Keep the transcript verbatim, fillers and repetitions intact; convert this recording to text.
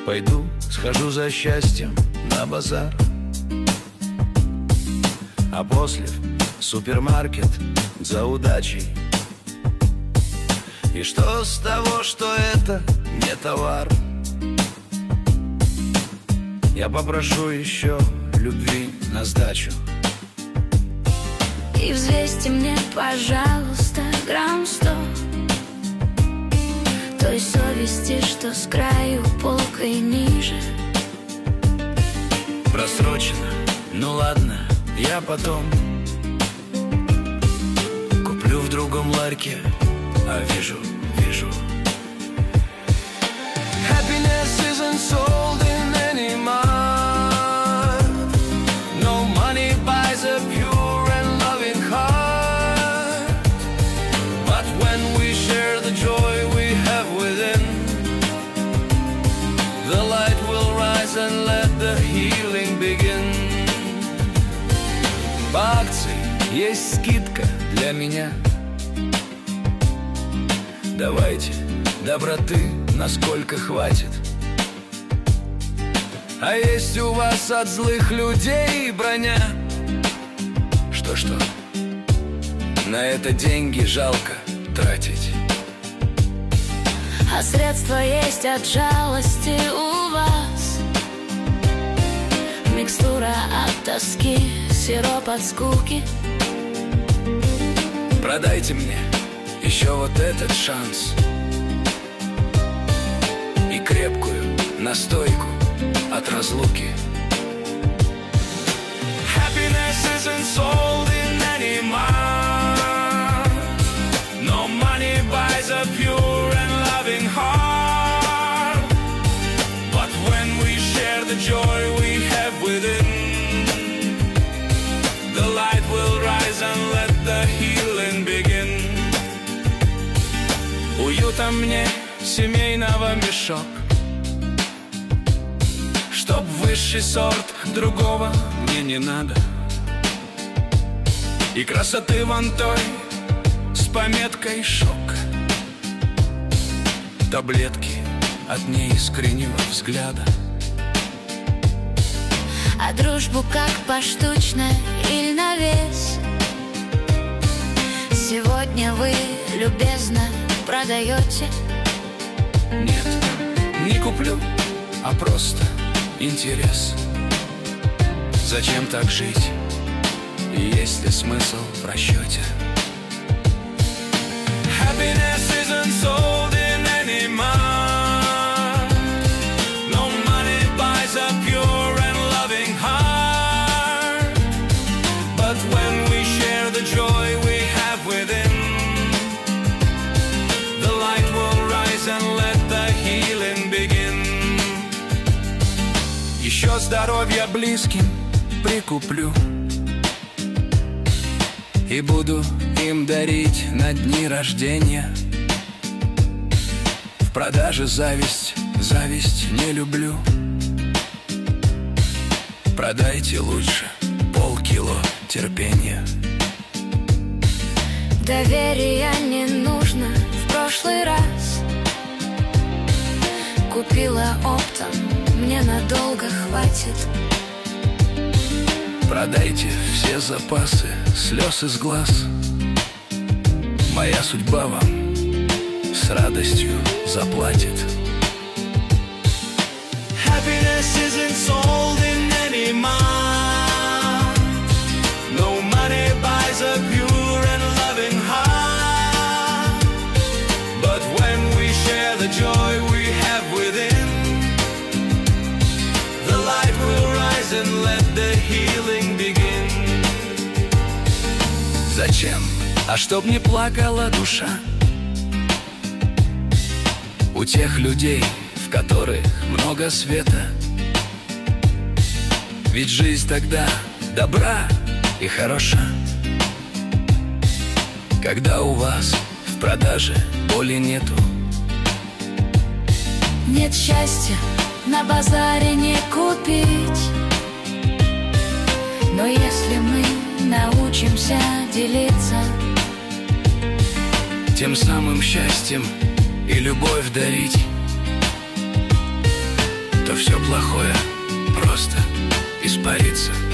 Пойду, схожу за счастьем на базар, а после в супермаркет за удачей. И что с того, что это не товар? Я попрошу еще любви на сдачу. И взвесьте мне, пожалуйста, грамм сто той совести, что с краю полкой ниже. Просрочено, ну ладно, я потом куплю в другом ларьке, а вижу, вижу. Happiness isn't sold in any mart. No money buys a pure and loving heart. But when we share the joy we have within, the light will rise and let the healing begin. По акции есть скидка для меня. Давайте доброты, насколько хватит. А есть у вас от злых людей броня? Что-что, на это деньги жалко тратить. А средства есть от жалости у вас. Микстура от тоски, сироп от скуки. Продайте мне еще вот этот шанс и крепкую настойку от разлуки. Happiness isn't sold in any mart. No money buys a pure and loving heart. But when we share the joy we have within, the light will rise and let the healing begin. Уюта мне семейного мешок, чтоб высший сорт другого мне не надо. И красоты вон той с пометкой шок. Таблетки от неискреннего взгляда. А дружбу как поштучно или на вес. Сегодня вы любезно продаете. Нет, не куплю, а просто интерес. Зачем так жить? И есть ли смысл в расчете? Happiness isn't sold in any mart. No money buys a pure and loving heart. But when we share the joy we have within, the light will rise and let the healing begin. Еще здоровья близким прикуплю и буду им дарить на дни рождения. В продаже зависть, зависть не люблю. Продайте лучше полкило терпения. Доверия не нужно в прошлый раз. Купила оптом, мне надолго хватит. Продайте все запасы слез из глаз. Моя судьба вам с радостью заплатит. Happiness isn't sold in any mart. No money buys a pure and loving heart. But when we share the joy we have within, the light will rise and let the healing begin. Зачем? А чтоб не плакала душа у тех людей, в которых много света. Ведь жизнь тогда добра и хороша, когда у вас в продаже боли нету. Нет счастья на базаре не купить. Но если мы научимся делиться, тем самым счастьем и любовь дарить, что все плохое просто испарится.